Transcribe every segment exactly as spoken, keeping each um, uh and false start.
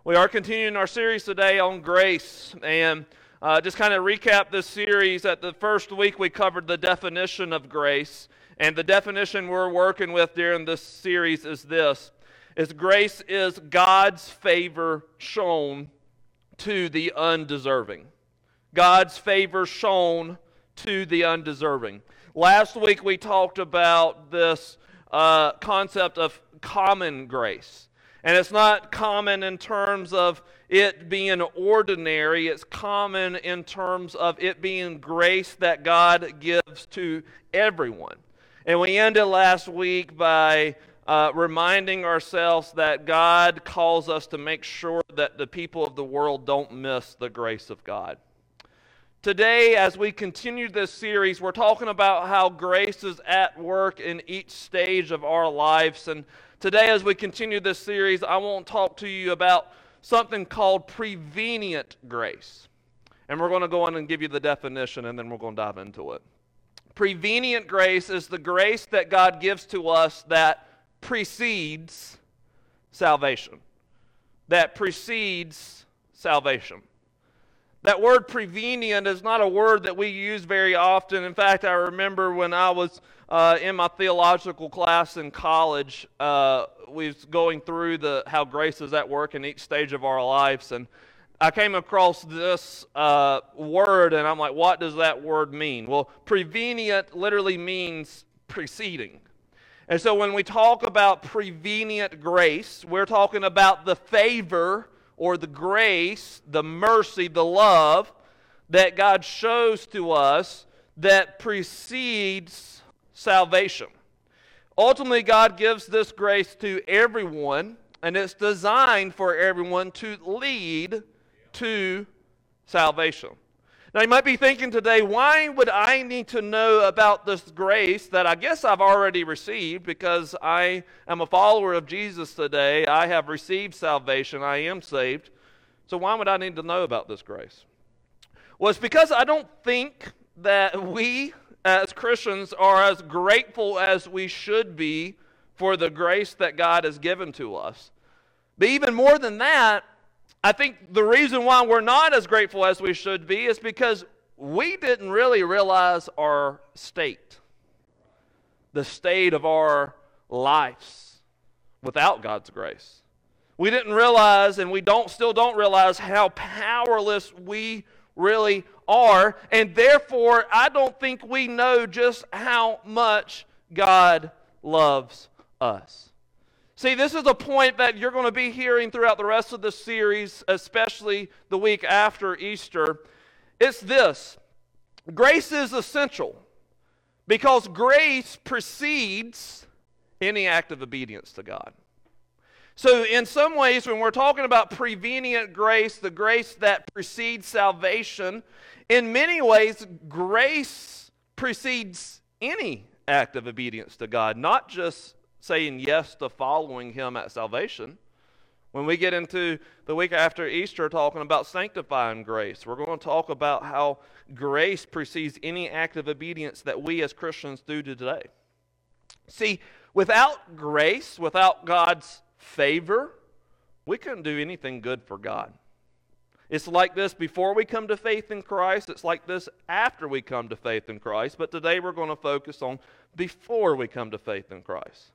We are continuing our series today on grace, and uh, just kind of recap this series. At the first week, we covered the definition of grace, and the definition we're working with during this series is this: is grace is God's favor shown to the undeserving. God's favor shown to the undeserving. Last week, we talked about this uh, concept of common grace. And it's not common in terms of it being ordinary. It's common in terms of it being grace that God gives to everyone. And we ended last week by uh, reminding ourselves that God calls us to make sure that the people of the world don't miss the grace of God. Today, as we continue this series, we're talking about how grace is at work in each stage of our lives. And today, as we continue this series, I want to talk to you about something called prevenient grace. And we're going to go on and give you the definition, and then we're going to dive into it. Prevenient grace is the grace that God gives to us that precedes salvation. That precedes salvation. That word prevenient is not a word that we use very often. In fact, I remember when I was uh, in my theological class in college, uh, we was going through the how grace is at work in each stage of our lives, and I came across this uh, word, and I'm like, what does that word mean? Well, prevenient literally means preceding. And so when we talk about prevenient grace, we're talking about the favor or the grace, the mercy, the love that God shows to us that precedes salvation. Ultimately, God gives this grace to everyone, and it's designed for everyone to lead to salvation. Now, you might be thinking today, why would I need to know about this grace that I guess I've already received because I am a follower of Jesus today. I have received salvation. I am saved. So why would I need to know about this grace? Well, it's because I don't think that we as Christians are as grateful as we should be for the grace that God has given to us. But even more than that, I think the reason why we're not as grateful as we should be is because we didn't really realize our state, the state of our lives without God's grace. We didn't realize, and we don't still don't realize how powerless we really are, and therefore I don't think we know just how much God loves us. See, this is a point that you're going to be hearing throughout the rest of the series, especially the week after Easter. It's this: grace is essential because grace precedes any act of obedience to God. So in some ways, when we're talking about prevenient grace, the grace that precedes salvation, in many ways, grace precedes any act of obedience to God, not just saying yes to following Him at salvation. When we get into the week after Easter talking about sanctifying grace, we're going to talk about how grace precedes any act of obedience that we as Christians do today. See, without grace, without God's favor, we couldn't do anything good for God. It's like this before we come to faith in Christ. It's like this after we come to faith in Christ. But today we're going to focus on before we come to faith in Christ.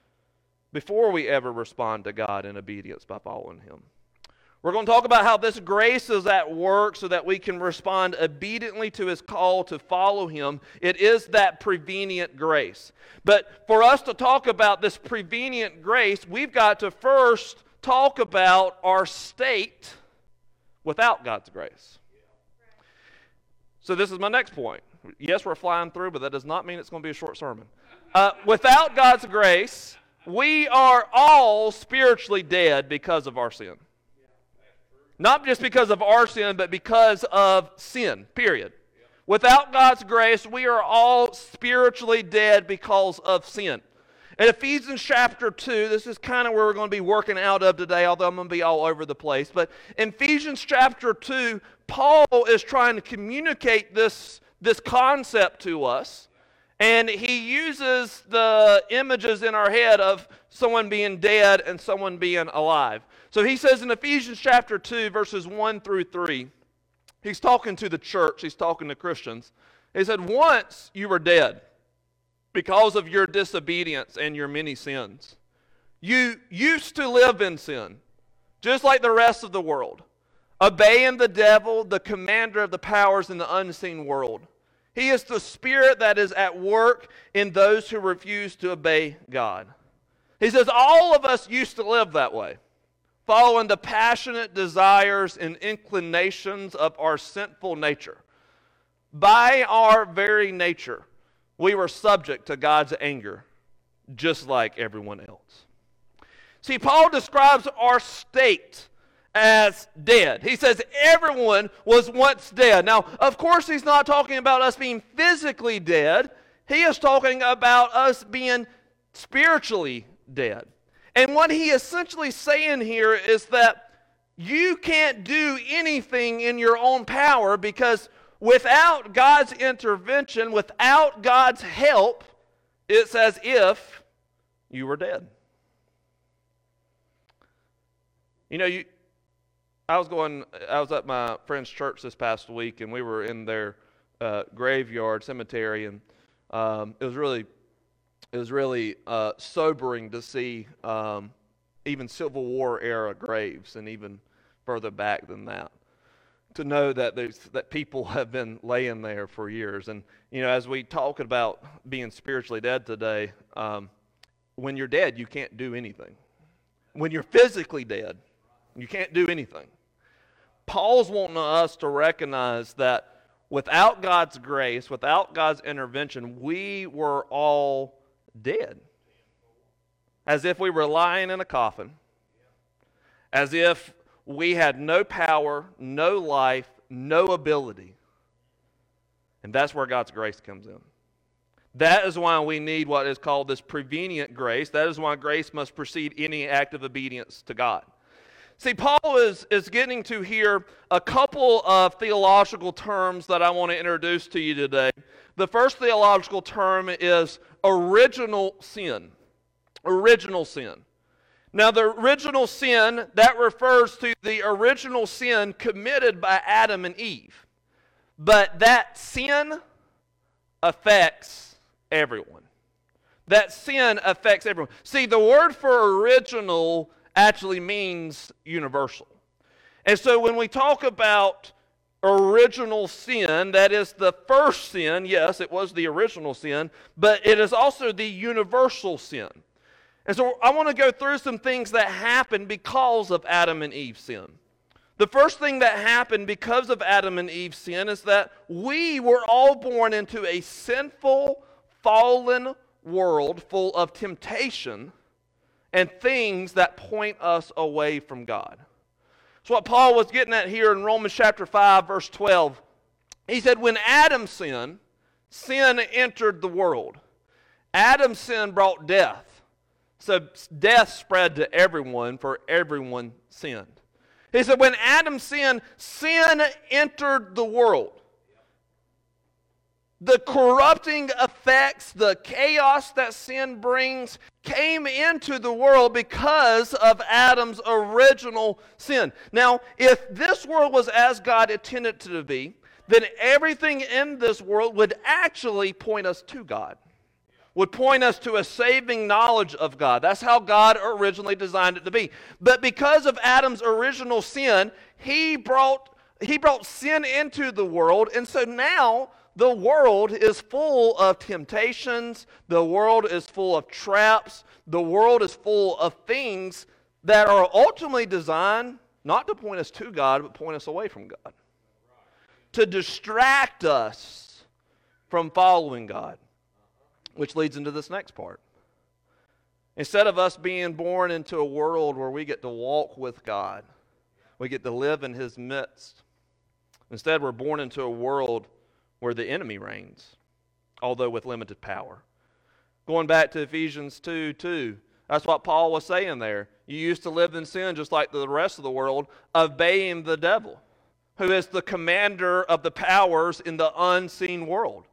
Before we ever respond to God in obedience by following Him. We're going to talk about how this grace is at work so that we can respond obediently to His call to follow Him. It is that prevenient grace. But for us to talk about this prevenient grace, we've got to first talk about our state without God's grace. So this is my next point. Yes, we're flying through, but that does not mean it's going to be a short sermon. Uh, without God's grace, we are all spiritually dead because of our sin. Not just because of our sin, but because of sin, period. Without God's grace, we are all spiritually dead because of sin. In Ephesians chapter two, this is kind of where we're going to be working out of today, although I'm going to be all over the place. But in Ephesians chapter two, Paul is trying to communicate this, this concept to us. And he uses the images in our head of someone being dead and someone being alive. So he says in Ephesians chapter two, verses one through three, he's talking to the church, he's talking to Christians. He said, once you were dead because of your disobedience and your many sins. You used to live in sin, just like the rest of the world, obeying the devil, the commander of the powers in the unseen world. He is the spirit that is at work in those who refuse to obey God. He says all of us used to live that way, following the passionate desires and inclinations of our sinful nature. By our very nature, we were subject to God's anger, just like everyone else. See, Paul describes our state as dead. He says everyone was once dead. Now, of course, he's not talking about us being physically dead. He is talking about us being spiritually dead. And what he is essentially saying here is that you can't do anything in your own power, because without God's intervention, without God's help, it's as if you were dead. You know, you, I was going, I was at my friend's church this past week, and we were in their uh, graveyard cemetery, and um, it was really, it was really uh, sobering to see um, even Civil War era graves, and even further back than that, to know that there's that people have been laying there for years. And you know, as we talk about being spiritually dead today, um, when you're dead, you can't do anything. When you're physically dead, you can't do anything. Paul's wanting us to recognize that without God's grace, without God's intervention, we were all dead. As if we were lying in a coffin. As if we had no power, no life, no ability. And that's where God's grace comes in. That is why we need what is called this prevenient grace. That is why grace must precede any act of obedience to God. See, Paul is, is getting to here a couple of theological terms that I want to introduce to you today. The first theological term is original sin. Original sin. Now, the original sin, that refers to the original sin committed by Adam and Eve. But that sin affects everyone. That sin affects everyone. See, the word for original actually means universal. And so when we talk about original sin, that is the first sin, yes, it was the original sin, but it is also the universal sin. And so I want to go through some things that happened because of Adam and Eve's sin. The first thing that happened because of Adam and Eve's sin is that we were all born into a sinful, fallen world full of temptation and things that point us away from God. So what Paul was getting at here in Romans chapter five, verse twelve, he said, when Adam sinned, sin entered the world. Adam's sin brought death. So death spread to everyone, for everyone sinned. He said, when Adam sinned, sin entered the world. The corrupting effects, the chaos that sin brings came into the world because of Adam's original sin. Now, if this world was as God intended it to be, then everything in this world would actually point us to God. Would point us to a saving knowledge of God. That's how God originally designed it to be. But because of Adam's original sin, he brought, he brought sin into the world, and so now the world is full of temptations. The world is full of traps. The world is full of things that are ultimately designed not to point us to God, but point us away from God. To distract us from following God. Which leads into this next part. Instead of us being born into a world where we get to walk with God, we get to live in His midst. Instead, we're born into a world where the enemy reigns, although with limited power. Going back to Ephesians two two, that's what Paul was saying there. You used to live in sin just like the rest of the world, obeying the devil, who is the commander of the powers in the unseen world.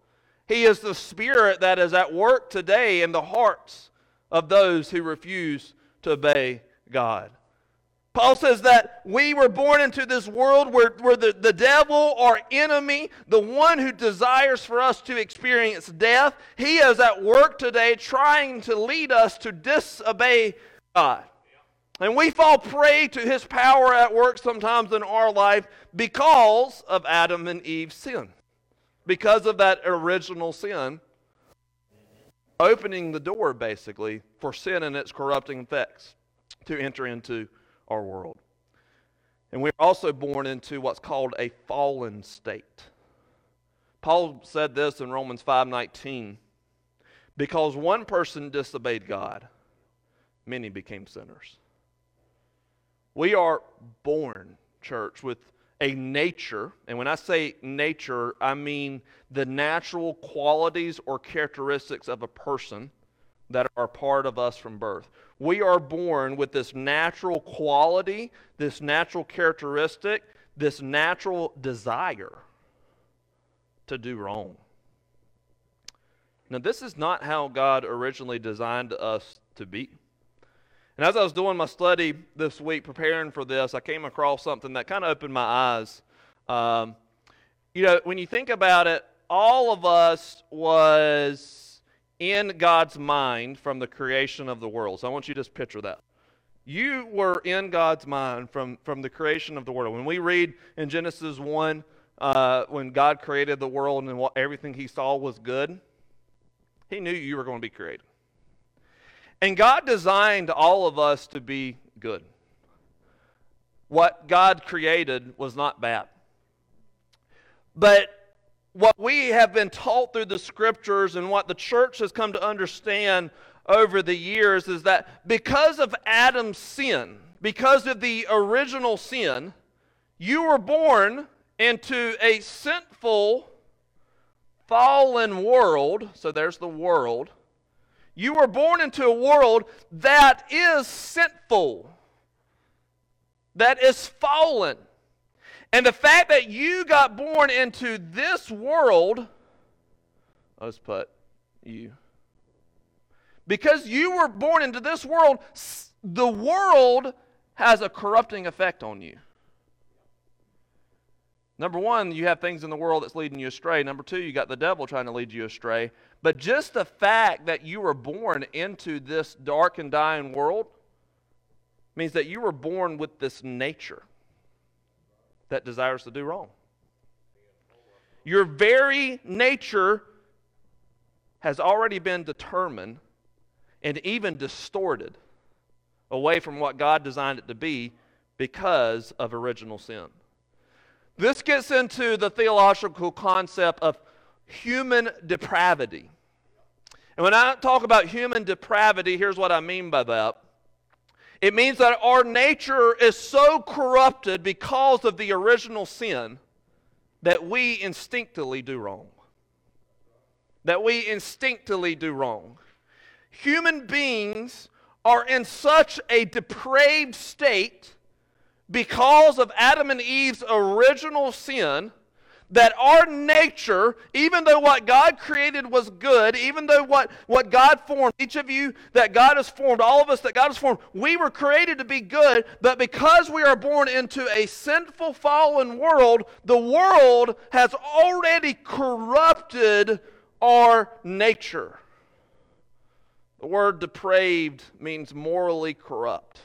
He is the Spirit that is at work today in the hearts of those who refuse to obey God. Paul says that we were born into this world where, where the, the devil, our enemy, the one who desires for us to experience death, he is at work today trying to lead us to disobey God. And we fall prey to his power at work sometimes in our life because of Adam and Eve's sin. Because of that original sin, opening the door basically for sin and its corrupting effects to enter into our world. And we're also born into what's called a fallen state. Paul said this in Romans five nineteen. Because one person disobeyed God, many became sinners. We are born, church, with a nature, and when I say nature, I mean the natural qualities or characteristics of a person that are part of us from birth. We are born with this natural quality, this natural characteristic, this natural desire to do wrong. Now, this is not how God originally designed us to be. And as I was doing my study this week, preparing for this, I came across something that kind of opened my eyes. Um, you know, when you think about it, all of us was in God's mind from the creation of the world. So I want you to just picture that. You were in God's mind from, from the creation of the world. When we read in Genesis one, uh, when God created the world and what, everything he saw was good, he knew you were going to be created. And God designed all of us to be good. What God created was not bad. But what we have been taught through the scriptures and what the church has come to understand over the years is that because of Adam's sin, because of the original sin, you were born into a sinful, fallen world. So there's the world. You were born into a world that is sinful, that is fallen. And the fact that you got born into this world, let's put you, because you were born into this world, the world has a corrupting effect on you. Number one, you have things in the world that's leading you astray. Number two, you got the devil trying to lead you astray. But just the fact that you were born into this dark and dying world means that you were born with this nature that desires to do wrong. Your very nature has already been determined and even distorted away from what God designed it to be because of original sin. This gets into the theological concept of human depravity. And when I talk about human depravity, here's what I mean by that. It means that our nature is so corrupted because of the original sin that we instinctively do wrong. That we instinctively do wrong. Human beings are in such a depraved state because of Adam and Eve's original sin that our nature, even though what God created was good, even though what, what God formed, each of you that God has formed, all of us that God has formed, we were created to be good, but because we are born into a sinful, fallen world, the world has already corrupted our nature. The word depraved means morally corrupt.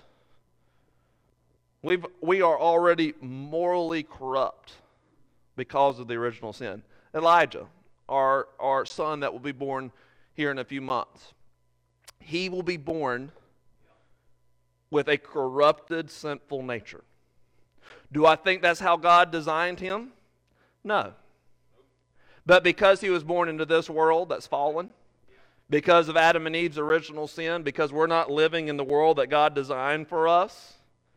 We've, we are already morally corrupt because of the original sin. Elijah, our, our son that will be born here in a few months, he will be born with a corrupted, sinful nature. Do I think that's how God designed him? No. But because he was born into this world that's fallen, because of Adam and Eve's original sin, because we're not living in the world that God designed for us,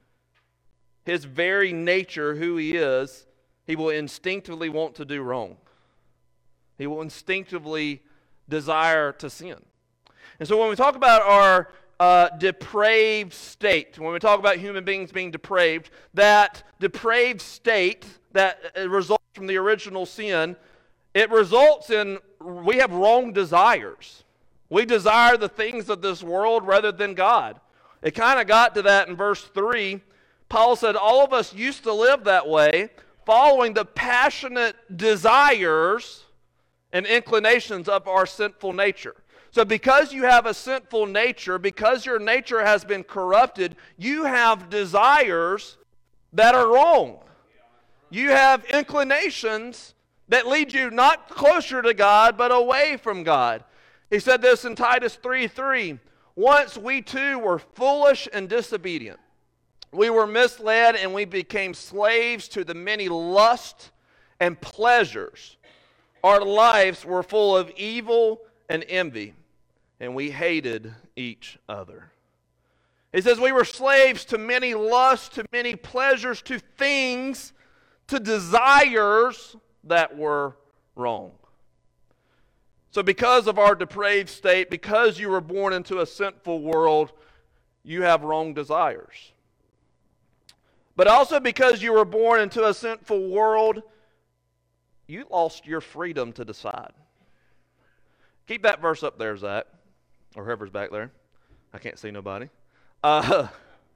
his very nature, who he is, he will instinctively want to do wrong. He will instinctively desire to sin. And so when we talk about our uh, depraved state, when we talk about human beings being depraved, that depraved state that results from the original sin it results in, we have wrong desires. We desire the things of this world rather than God. It kind of got to that in verse three. Paul said, all of us used to live that way, following the passionate desires and inclinations of our sinful nature. So because you have a sinful nature, because your nature has been corrupted, you have desires that are wrong. You have inclinations that lead you not closer to God, but away from God. He said this in Titus three three. Once we too were foolish and disobedient. We were misled and we became slaves to the many lusts and pleasures. Our lives were full of evil and envy, and we hated each other. He says we were slaves to many lusts, to many pleasures, to things, to desires that were wrong. So because of our depraved state, because you were born into a sinful world, you have wrong desires. But also because you were born into a sinful world, you lost your freedom to decide. Keep that verse up there, Zach, or whoever's back there. I can't see nobody. Uh,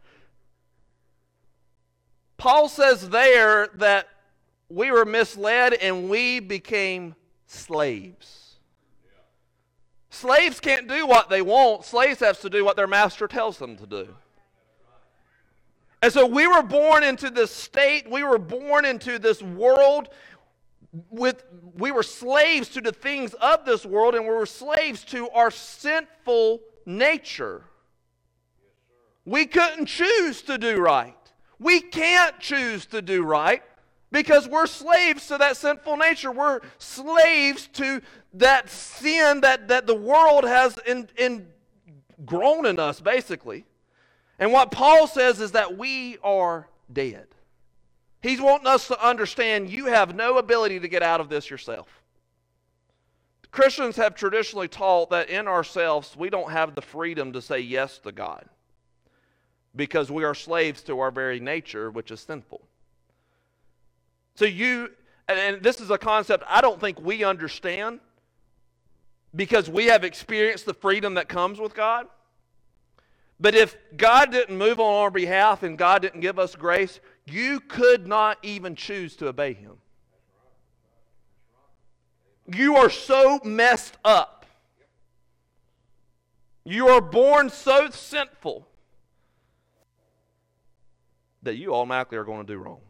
Paul says there that we were misled and we became slaves. Slaves can't do what they want. Slaves have to do what their master tells them to do. And so we were born into this state. We were born into this world. With we were slaves to the things of this world, and we were slaves to our sinful nature. We couldn't choose to do right. We can't choose to do right because we're slaves to that sinful nature. We're slaves to that sin that, that the world has in, in grown in us, basically. And what Paul says is that we are dead. He's wanting us to understand you have no ability to get out of this yourself. Christians have traditionally taught that in ourselves we don't have the freedom to say yes to God because we are slaves to our very nature, which is sinful. So you, and this is a concept I don't think we understand because we have experienced the freedom that comes with God. But if God didn't move on our behalf and God didn't give us grace, you could not even choose to obey Him. You are so messed up. You are born so sinful that you automatically are going to do wrong.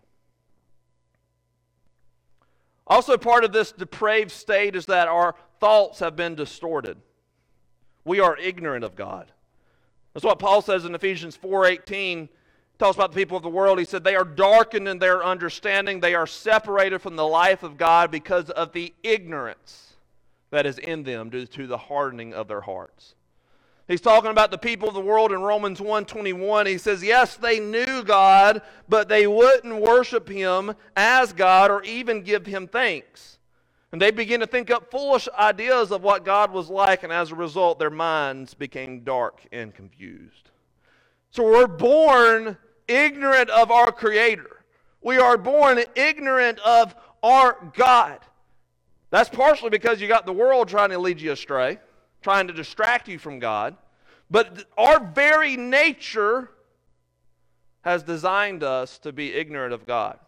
Also, part of this depraved state is that our thoughts have been distorted. We are ignorant of God. That's what Paul says in Ephesians four eighteen. He talks about the people of the world. He said they are darkened in their understanding. They are separated from the life of God because of the ignorance that is in them due to the hardening of their hearts. He's talking about the people of the world in Romans one twenty-one. He says, yes, they knew God, but they wouldn't worship Him as God or even give Him thanks. And they began to think up foolish ideas of what God was like, and as a result, their minds became dark and confused. So we're born ignorant of our Creator. We are born ignorant of our God. That's partially because you got the world trying to lead you astray, trying to distract you from God. But our very nature has designed us to be ignorant of God.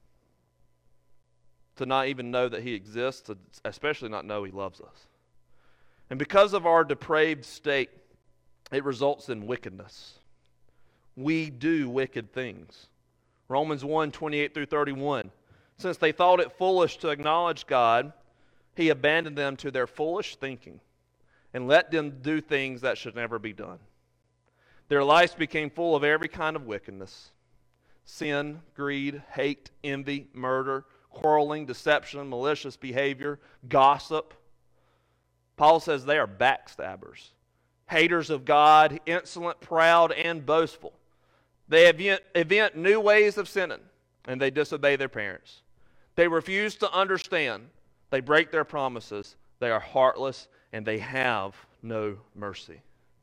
To not even know that He exists, to especially not know He loves us. And because of our depraved state, it results in wickedness. We do wicked things. Romans one twenty-eight through thirty-one. Since they thought it foolish to acknowledge God, He abandoned them to their foolish thinking and let them do things that should never be done. Their lives became full of every kind of wickedness: sin, greed, hate, envy, murder, quarreling, deception, malicious behavior, gossip. Paul says they are backstabbers, haters of God, insolent, proud, and boastful. They invent, invent new ways of sinning, and they disobey their parents. They refuse to understand. They break their promises. They are heartless, and they have no mercy.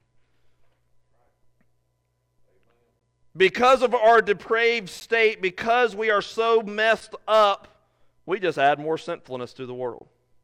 Because of our depraved state, because we are so messed up, we just add more sinfulness to the world.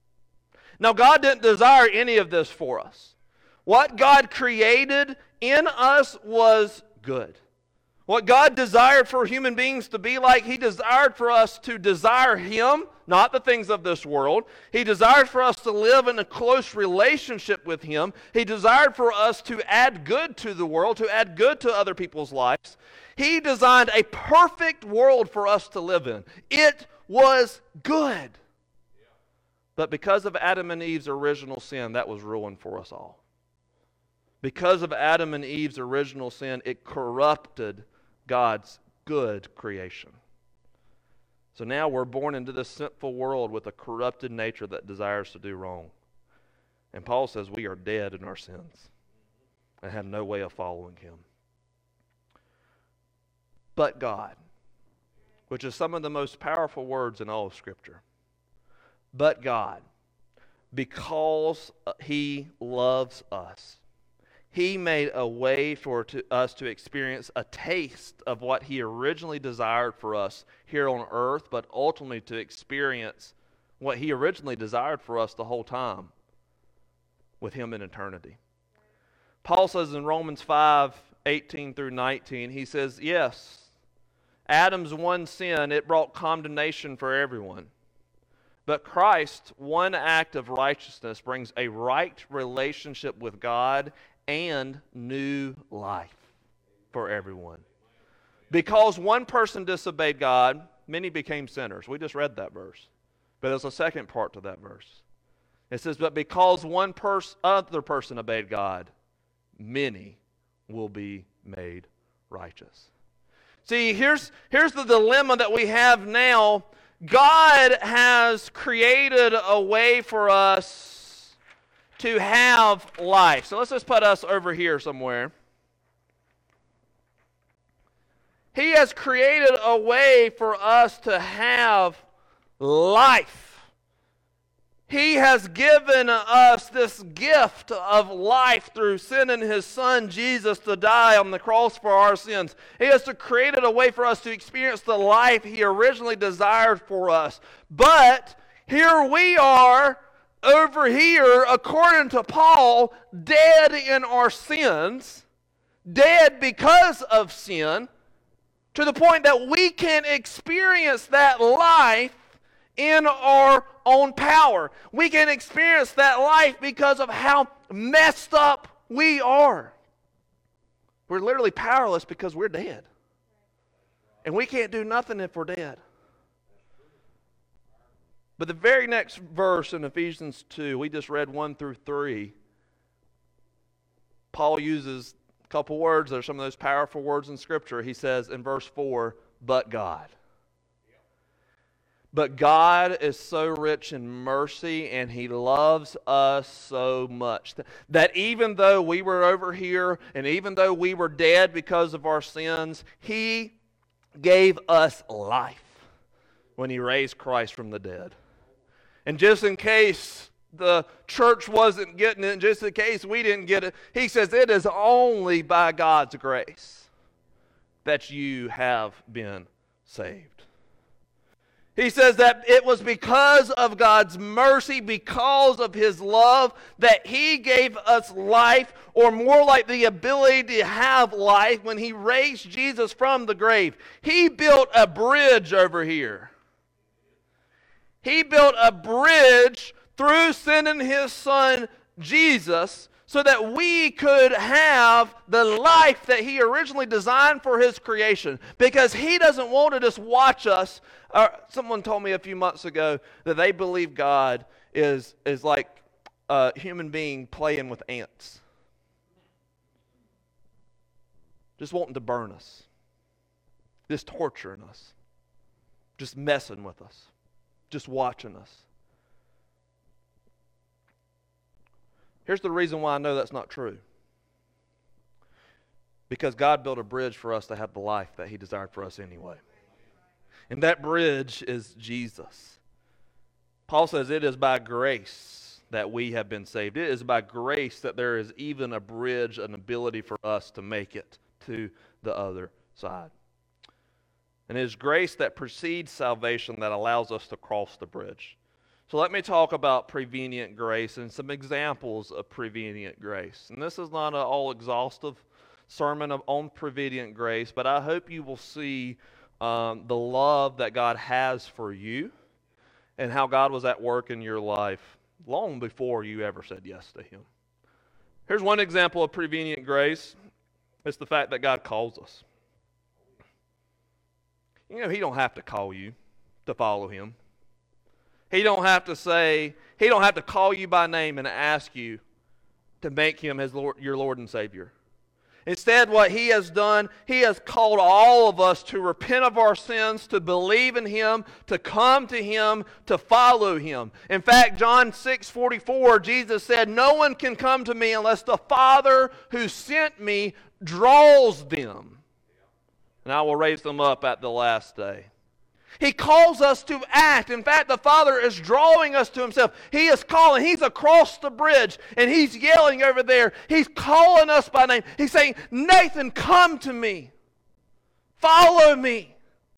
Now, God didn't desire any of this for us. What God created in us was good. What God desired for human beings to be like, He desired for us to desire Him, not the things of this world. He desired for us to live in a close relationship with Him. He desired for us to add good to the world, to add good to other people's lives. He designed a perfect world for us to live in. It was good. But because of Adam and Eve's original sin, that was ruin for us all. Because of Adam and Eve's original sin, it corrupted God's good creation. So now we're born into this sinful world with a corrupted nature that desires to do wrong. And Paul says we are dead in our sins and have no way of following Him. But God, which is some of the most powerful words in all of Scripture. But God, because He loves us, He made a way for to, us to experience a taste of what He originally desired for us here on earth, but ultimately to experience what He originally desired for us the whole time with Him in eternity. Paul says in Romans five, eighteen through nineteen, he says, yes, Adam's one sin, it brought condemnation for everyone. But Christ's one act of righteousness brings a right relationship with God and new life for everyone. Because one person disobeyed God, many became sinners. We just read that verse. But there's a second part to that verse. It says, but because one pers- other person obeyed God, many will be made righteous. See, here's, here's the dilemma that we have now. God has created a way for us to have life. So let's just put us over here somewhere. He has created a way for us to have life. He has given us this gift of life through sending His Son Jesus to die on the cross for our sins. He has created a way for us to experience the life He originally desired for us. But here we are over here, according to Paul, dead in our sins, dead because of sin, to the point that we can't experience that life in our own power. We can experience that life because of how messed up we are. We're literally powerless because we're dead. And we can't do nothing if we're dead. But the very next verse in Ephesians two, we just read one through three, Paul uses a couple words that are some of those powerful words in Scripture. He says in verse four, but God. But God is so rich in mercy, and He loves us so much that even though we were over here, and even though we were dead because of our sins, He gave us life when He raised Christ from the dead. And just in case the church wasn't getting it, just in case we didn't get it, He says it is only by God's grace that you have been saved. He says that it was because of God's mercy, because of His love, that He gave us life, or more like the ability to have life when He raised Jesus from the grave. He built a bridge over here. He built a bridge through sending His Son Jesus so that we could have the life that He originally designed for His creation. Because He doesn't want to just watch us. Uh, someone told me a few months ago that they believe God is, is like a human being playing with ants. Just wanting to burn us. Just torturing us. Just messing with us. Just watching us. Here's the reason why I know that's not true. Because God built a bridge for us to have the life that He desired for us anyway. And that bridge is Jesus. Paul says it is by grace that we have been saved. It is by grace that there is even a bridge, an ability for us to make it to the other side. And it is grace that precedes salvation that allows us to cross the bridge. So let me talk about prevenient grace and some examples of prevenient grace. And this is not an all-exhaustive sermon on prevenient grace, but I hope you will see um, the love that God has for you and how God was at work in your life long before you ever said yes to Him. Here's one example of prevenient grace. It's the fact that God calls us. You know, He don't have to call you to follow Him. He don't have to say, He don't have to call you by name and ask you to make Him His Lord, your Lord and Savior. Instead, what He has done, He has called all of us to repent of our sins, to believe in Him, to come to Him, to follow Him. In fact, John six forty-four, Jesus said, "No one can come to me unless the Father who sent me draws them, and I will raise them up at the last day." He calls us to act. In fact, the Father is drawing us to Himself. He is calling. He's across the bridge, and He's yelling over there. He's calling us by name. He's saying, "Nathan, come to me. Follow me.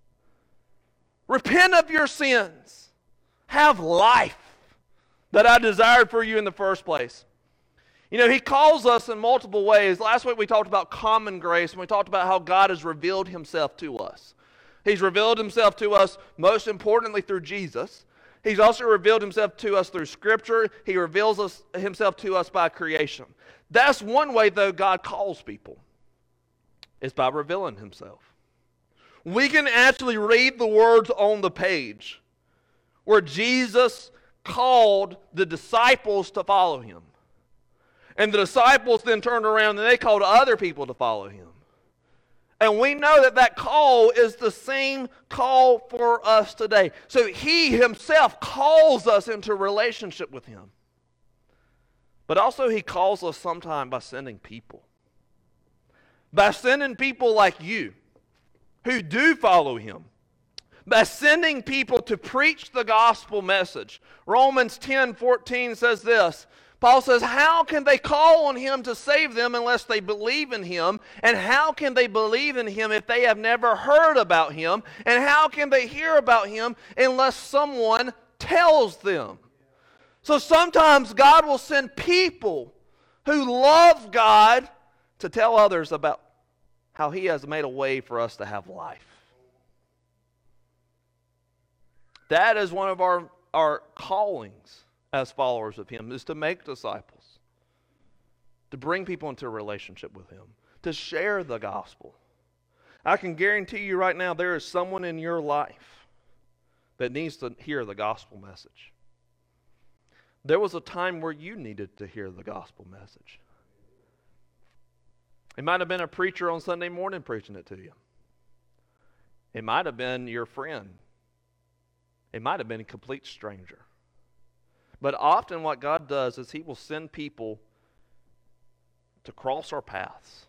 Repent of your sins. Have life that I desired for you in the first place." You know, He calls us in multiple ways. Last week we talked about common grace, and we talked about how God has revealed Himself to us. He's revealed Himself to us, most importantly, through Jesus. He's also revealed Himself to us through Scripture. He reveals us, Himself to us by creation. That's one way, though, God calls people, is by revealing Himself. We can actually read the words on the page where Jesus called the disciples to follow Him. And the disciples then turned around and they called other people to follow Him. And we know that that call is the same call for us today. So He Himself calls us into relationship with Him. But also He calls us sometimes by sending people. By sending people like you who do follow Him. By sending people to preach the gospel message. Romans ten fourteen says this. Paul says, "How can they call on Him to save them unless they believe in Him? And how can they believe in Him if they have never heard about Him? And how can they hear about Him unless someone tells them?" So sometimes God will send people who love God to tell others about how He has made a way for us to have life. That is one of our, our callings as followers of Him, is to make disciples, to bring people into a relationship with Him, to share the gospel. I can guarantee you right now there is someone in your life that needs to hear the gospel message. There was a time where you needed to hear the gospel message. It might have been a preacher on Sunday morning preaching it to you. It might have been your friend. It might have been a complete stranger. But often what God does is He will send people to cross our paths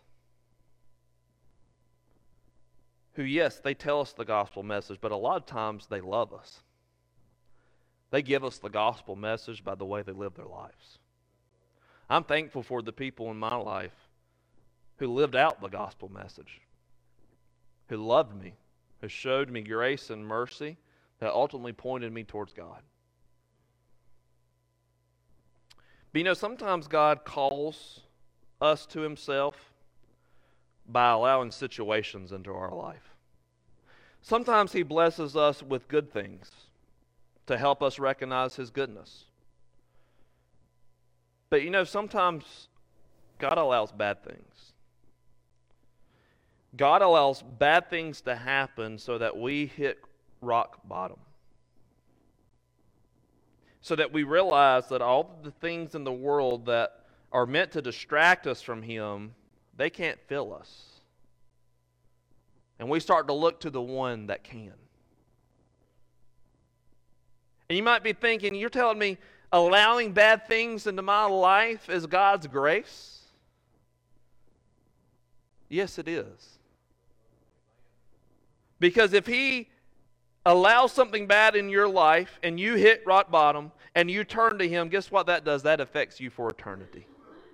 who, yes, they tell us the gospel message, but a lot of times they love us. They give us the gospel message by the way they live their lives. I'm thankful for the people in my life who lived out the gospel message, who loved me, who showed me grace and mercy that ultimately pointed me towards God. But you know, sometimes God calls us to Himself by allowing situations into our life. Sometimes He blesses us with good things to help us recognize His goodness. But you know, sometimes God allows bad things. God allows bad things to happen so that we hit rock bottom. So that we realize that all the things in the world that are meant to distract us from Him, they can't fill us. And we start to look to the one that can. And you might be thinking, you're telling me allowing bad things into my life is God's grace? Yes, it is. Because if He allows something bad in your life and you hit rock bottom and you turn to Him, guess what that does? That affects you for eternity.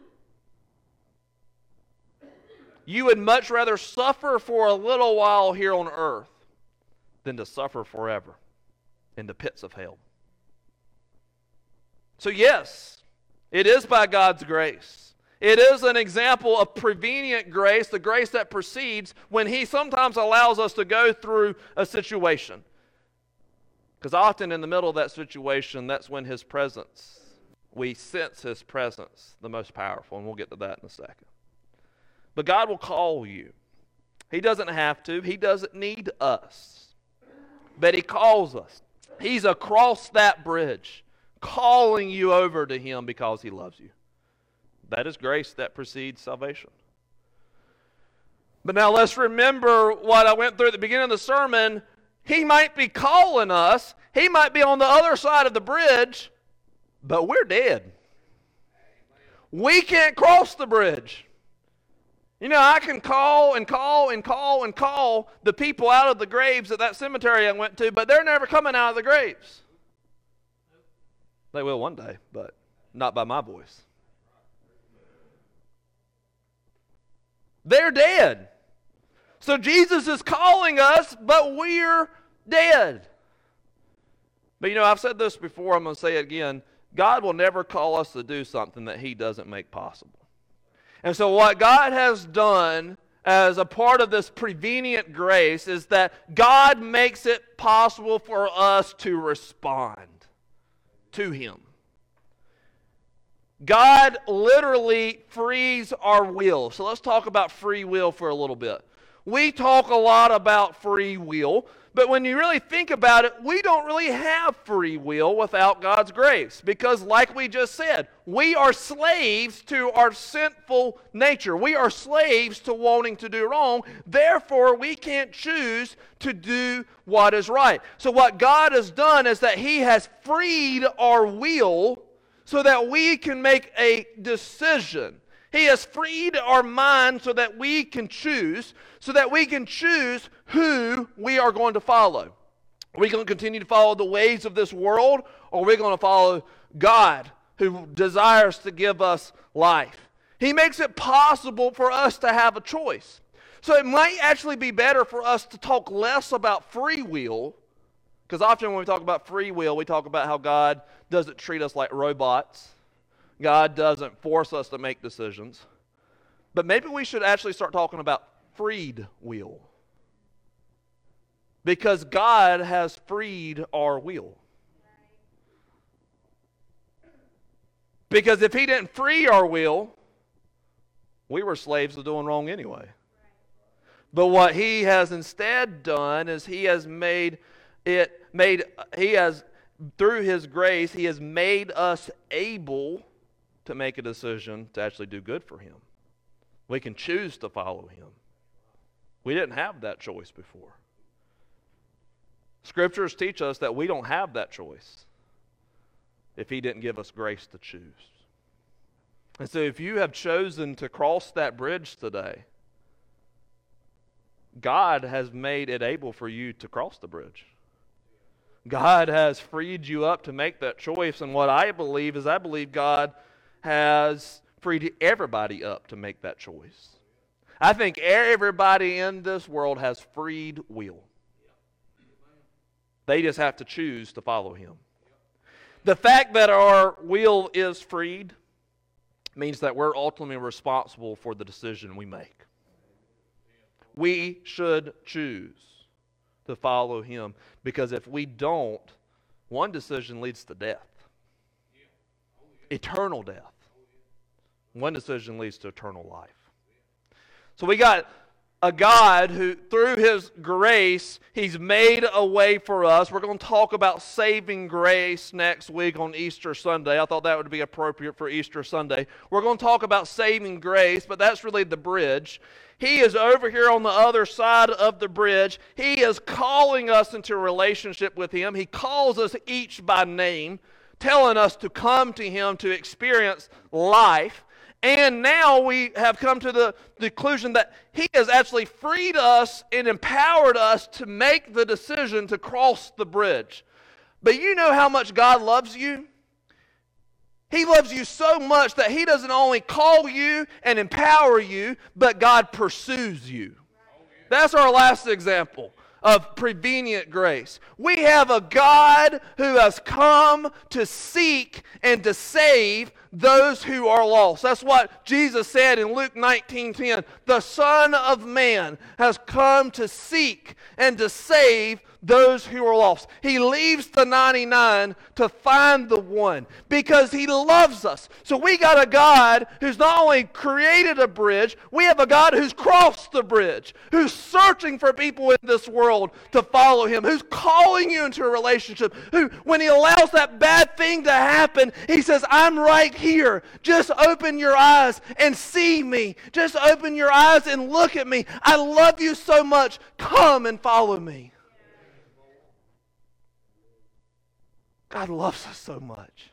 You would much rather suffer for a little while here on earth than to suffer forever in the pits of hell. So yes, it is by God's grace. It is an example of prevenient grace, the grace that precedes when He sometimes allows us to go through a situation. Because often in the middle of that situation, that's when His presence, we sense His presence the most powerful, and we'll get to that in a second. But God will call you. He doesn't have to. He doesn't need us. But He calls us. He's across that bridge, calling you over to Him because He loves you. That is grace that precedes salvation. But now let's remember what I went through at the beginning of the sermon. He might be calling us. He might be on the other side of the bridge, but we're dead. We can't cross the bridge. You know, I can call and call and call and call the people out of the graves at that cemetery I went to, but they're never coming out of the graves. They will one day, but not by my voice. They're dead. So Jesus is calling us, but we're dead. But you know, I've said this before, I'm going to say it again. God will never call us to do something that He doesn't make possible. And so what God has done as a part of this prevenient grace is that God makes it possible for us to respond to Him. God literally frees our will. So let's talk about free will for a little bit. We talk a lot about free will, but when you really think about it, we don't really have free will without God's grace. Because like we just said, we are slaves to our sinful nature. We are slaves to wanting to do wrong. Therefore, we can't choose to do what is right. So what God has done is that He has freed our will so that we can make a decision. He has freed our mind so that we can choose, so that we can choose who we are going to follow. Are we going to continue to follow the ways of this world, or are we going to follow God who desires to give us life? He makes it possible for us to have a choice. So it might actually be better for us to talk less about free will, because often when we talk about free will, we talk about how God doesn't treat us like robots. God doesn't force us to make decisions. But maybe we should actually start talking about freed will. Because God has freed our will. Because if He didn't free our will, we were slaves of doing wrong anyway. But what He has instead done is He has made it, made, He has, through His grace, He has made us able to make a decision to actually do good for Him. We can choose to follow Him. We didn't have that choice before. Scriptures teach us that we don't have that choice if He didn't give us grace to choose. And so if you have chosen to cross that bridge today, God has made it able for you to cross the bridge. God has freed you up to make that choice. And what I believe is I believe God has freed everybody up to make that choice. I think everybody in this world has freed will. They just have to choose to follow Him. The fact that our will is freed means that we're ultimately responsible for the decision we make. We should choose to follow Him, because if we don't, one decision leads to death. Eternal death. One decision leads to eternal life. So we got a God who, through His grace, He's made a way for us. We're going to talk about saving grace next week on Easter Sunday. I thought that would be appropriate for Easter Sunday. We're going to talk about saving grace, but that's really the bridge. He is over here on the other side of the bridge. He is calling us into a relationship with Him. He calls us each by name, telling us to come to Him to experience life. And now we have come to the conclusion that He has actually freed us and empowered us to make the decision to cross the bridge. But you know how much God loves you? He loves you so much that He doesn't only call you and empower you, but God pursues you. That's our last example. of prevenient grace. We have a God who has come to seek and to save those who are lost. That's what Jesus said in Luke nineteen ten. The Son of Man has come to seek and to save those who are lost. He leaves the ninety-nine to find the one because he loves us. So we got a God who's not only created a bridge, we have a God who's crossed the bridge, who's searching for people in this world to follow him, who's calling you into a relationship, who, when he allows that bad thing to happen, he says, I'm right here. Just open your eyes and see me. Just open your eyes and look at me. I love you so much. Come and follow me. God loves us so much.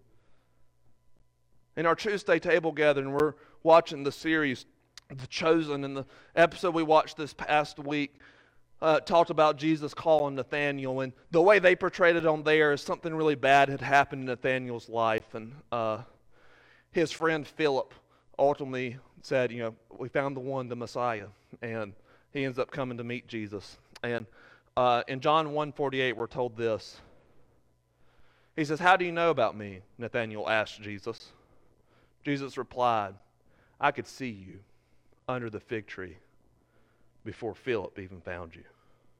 In our Tuesday table gathering, we're watching the series, The Chosen, and the episode we watched this past week uh, talked about Jesus calling Nathanael, and the way they portrayed it on there is something really bad had happened in Nathanael's life, and uh, his friend Philip ultimately said, you know, we found the one, the Messiah, and he ends up coming to meet Jesus. And uh, in John one forty-eight, we're told this. He says, how do you know about me? Nathanael asked Jesus. Jesus replied, I could see you under the fig tree before Philip even found you.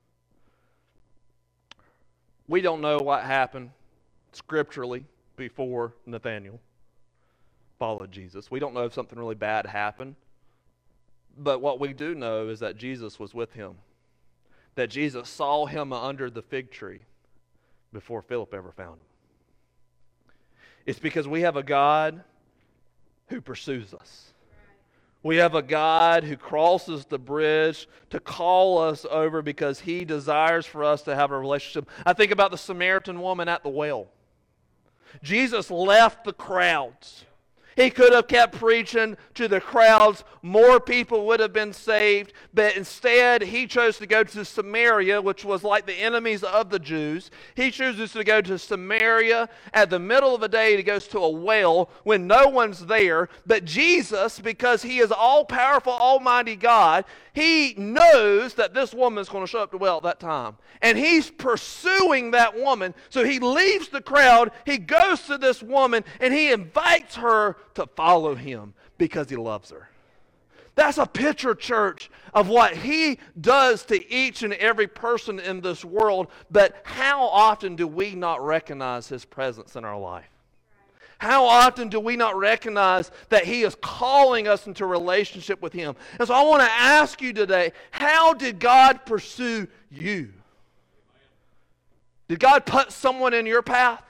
We don't know what happened scripturally before Nathanael followed Jesus. We don't know if something really bad happened. But what we do know is that Jesus was with him. That Jesus saw him under the fig tree before Philip ever found him. It's because we have a God who pursues us. We have a God who crosses the bridge to call us over because he desires for us to have a relationship. I think about the Samaritan woman at the well. Jesus left the crowds. He could have kept preaching to the crowds. More people would have been saved. But instead, he chose to go to Samaria, which was like the enemies of the Jews. He chooses to go to Samaria at the middle of the day. He goes to a well when no one's there. But Jesus, because he is all-powerful, almighty God, he knows that this woman is going to show up to the well at that time. And he's pursuing that woman. So he leaves the crowd. He goes to this woman, and he invites her to follow him because he loves her. That's a picture, church, of what he does to each and every person in this world. But how often do we not recognize his presence in our life? How often do we not recognize that he is calling us into a relationship with him? And so I want to ask you today, how did God pursue you? Did God put someone in your path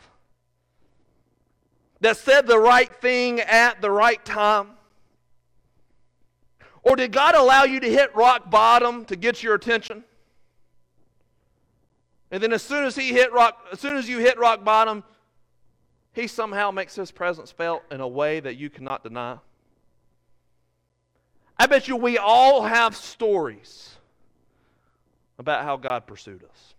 that said the right thing at the right time? Or did God allow you to hit rock bottom to get your attention? And then as soon as he hit rock, as soon as you hit rock bottom, he somehow makes his presence felt in a way that you cannot deny. I bet you we all have stories about how God pursued us.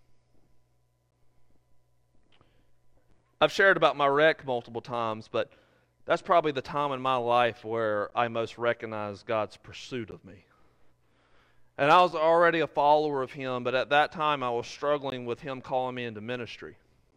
I've shared about my wreck multiple times, but that's probably the time in my life where I most recognize God's pursuit of me. And I was already a follower of him, but at that time I was struggling with him calling me into ministry.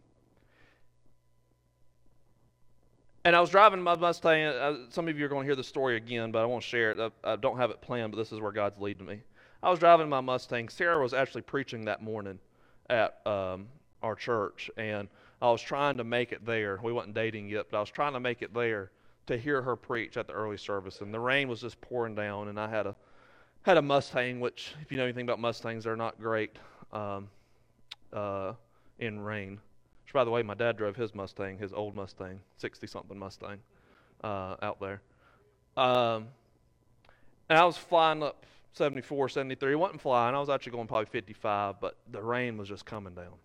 And I was driving my Mustang. Uh, some of you are going to hear the story again, but I won't share it. I, I don't have it planned, but this is where God's leading me. I was driving my Mustang. Sarah was actually preaching that morning at um, our church, and I was trying to make it there. We wasn't dating yet, but I was trying to make it there to hear her preach at the early service. And the rain was just pouring down, and I had a had a Mustang, which, if you know anything about Mustangs, they're not great um, uh, in rain. Which, by the way, my dad drove his Mustang, his old Mustang, sixty-something Mustang, uh, out there. Um, and I was flying up seventy-four, seventy-three. It wasn't flying. I was actually going probably fifty-five, but the rain was just coming down.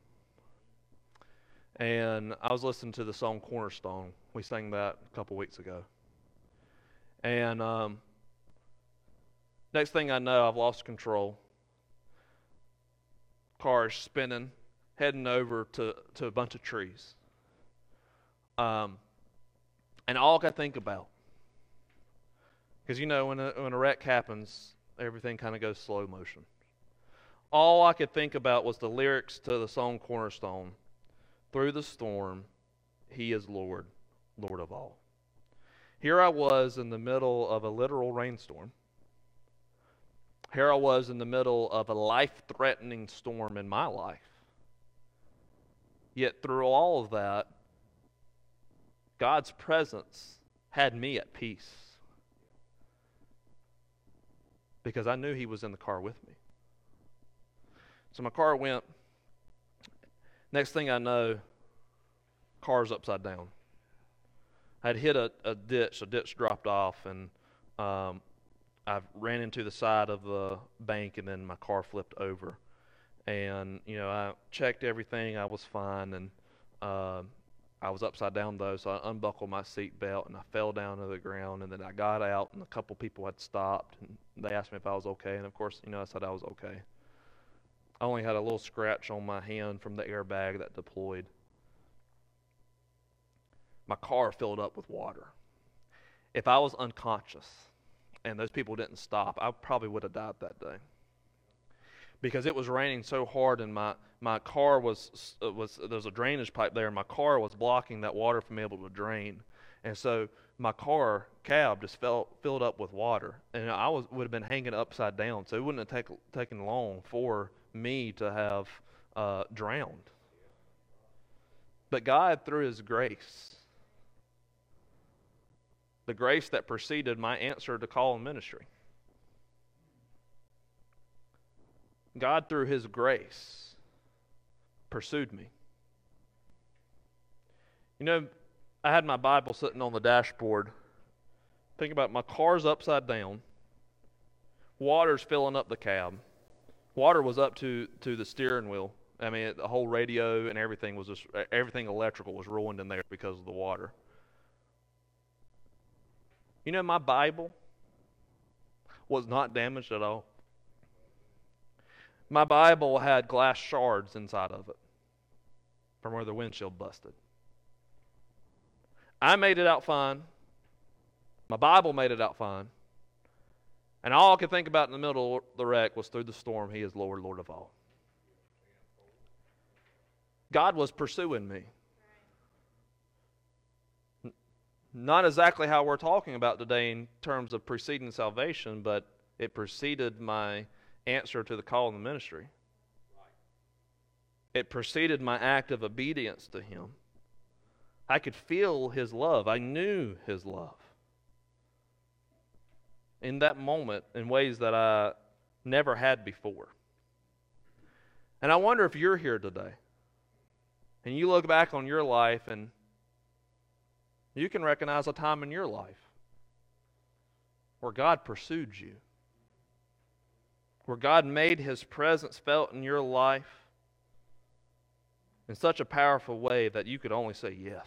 And I was listening to the song Cornerstone. We sang that a couple weeks ago. And um, next thing I know, I've lost control. Car is spinning, heading over to, to a bunch of trees. Um, and all I could think about, because you know when a, when a wreck happens, everything kind of goes slow motion. all I could think about was the lyrics to the song Cornerstone. Through the storm, He is Lord, Lord of all. Here I was in the middle of a literal rainstorm. Here I was in the middle of a life-threatening storm in my life. Yet through all of that, God's presence had me at peace. Because I knew He was in the car with me. So my car went. Next thing I know, car's upside down. I'd hit a, a ditch, a ditch dropped off, and um, I ran into the side of the bank, and then my car flipped over. And, you know, I checked everything, I was fine, and uh, I was upside down though, so I unbuckled my seat belt, and I fell down to the ground, and then I got out, and a couple people had stopped, and they asked me if I was okay, and of course, you know, I said I was okay. I only had a little scratch on my hand from the airbag that deployed. My car filled up with water. If I was unconscious and those people didn't stop, I probably would have died that day. Because it was raining so hard, and my, my car was, was, there was a drainage pipe there, and my car was blocking that water from being able to drain. And so my car cab just fell, filled up with water, and I was would have been hanging upside down, so it wouldn't have take, taken long for me to have uh, drowned. But God, through His grace, the grace that preceded my answer to call in ministry, God, through His grace, pursued me. You know, I had my Bible sitting on the dashboard. Think about it, my car's upside down. Water's filling up the cab. Water was up to, to the steering wheel. I mean, the whole radio and everything was just, everything electrical was ruined in there because of the water. You know, my Bible was not damaged at all. My Bible had glass shards inside of it from where the windshield busted. I made it out fine. My Bible made it out fine. And all I could think about in the middle of the wreck was through the storm, He is Lord, Lord of all. God was pursuing me. Not exactly how we're talking about today in terms of preceding salvation, but it preceded my answer to the call in the ministry. It preceded my act of obedience to Him. I could feel His love. I knew His love in that moment in ways that I never had before. And I wonder if you're here today and you look back on your life and you can recognize a time in your life where God pursued you, where God made His presence felt in your life in such a powerful way that you could only say yes.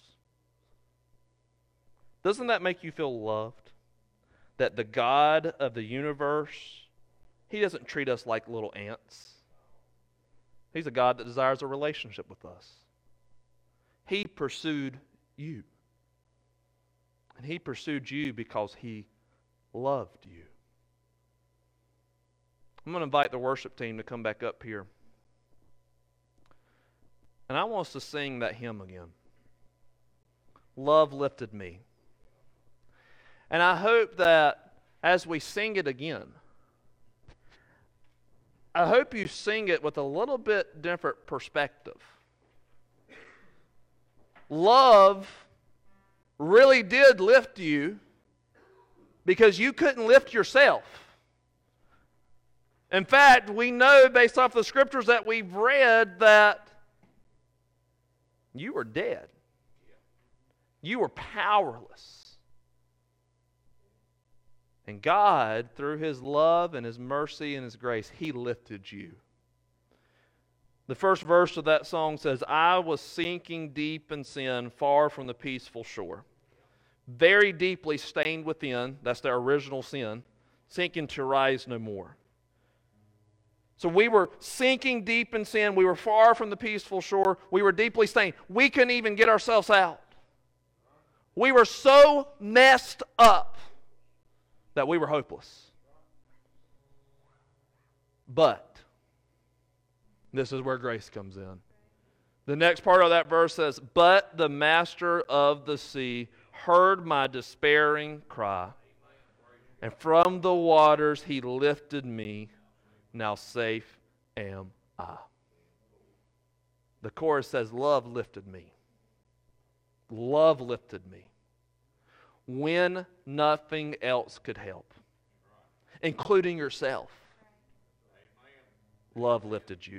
Doesn't that make you feel loved? That the God of the universe, He doesn't treat us like little ants. He's a God that desires a relationship with us. He pursued you. And He pursued you because He loved you. I'm going to invite the worship team to come back up here. And I want us to sing that hymn again. Love lifted me. And I hope that as we sing it again, I hope you sing it with a little bit different perspective. Love really did lift you because you couldn't lift yourself. In fact, we know based off the scriptures that we've read that you were dead. You were powerless. And God, through His love and His mercy and His grace, He lifted you. The first verse of that song says, I was sinking deep in sin, far from the peaceful shore. Very deeply stained within, that's their original sin, sinking to rise no more. So we were sinking deep in sin. We were far from the peaceful shore. We were deeply stained. We couldn't even get ourselves out. We were so messed up that we were hopeless. But This is where grace comes in. The next part of that verse says, "But the master of the sea heard my despairing cry, and from the waters he lifted me. Now safe am I." The chorus says, "Love lifted me. Love lifted me when nothing else could help, including yourself. Love lifted you."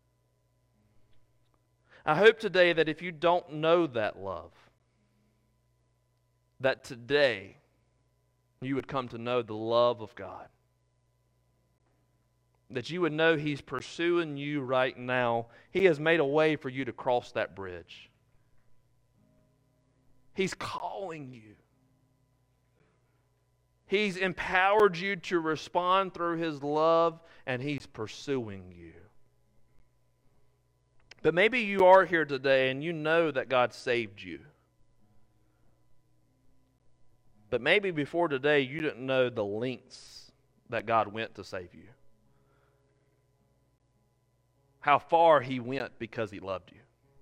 I hope today that if you don't know that love, that today you would come to know the love of God. That you would know He's pursuing you right now. He has made a way for you to cross that bridge. He's calling you. He's empowered you to respond through His love, and He's pursuing you. But maybe you are here today and you know that God saved you. But maybe before today you didn't know the lengths that God went to save you. How far He went because He loved you.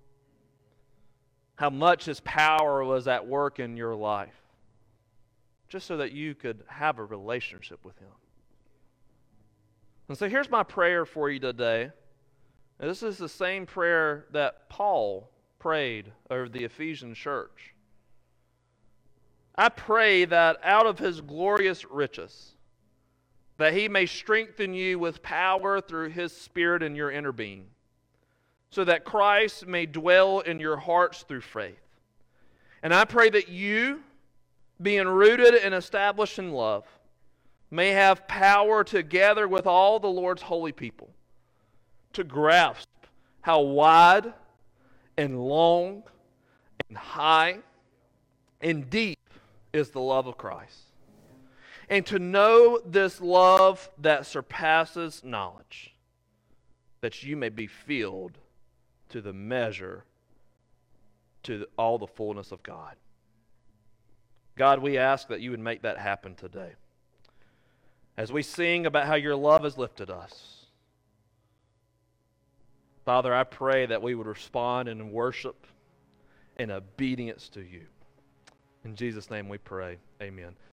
How much His power was at work in your life, just so that you could have a relationship with Him. And so here's my prayer for you today. And this is the same prayer that Paul prayed over the Ephesian church. I pray that out of His glorious riches, that He may strengthen you with power through His Spirit in your inner being, so that Christ may dwell in your hearts through faith. And I pray that you, being rooted and established in love, may have power together with all the Lord's holy people to grasp how wide and long and high and deep is the love of Christ. And to know this love that surpasses knowledge, that you may be filled to the measure, to all the fullness of God. God, we ask that you would make that happen today. As we sing about how your love has lifted us, Father, I pray that we would respond in worship and obedience to you. In Jesus' name we pray. Amen.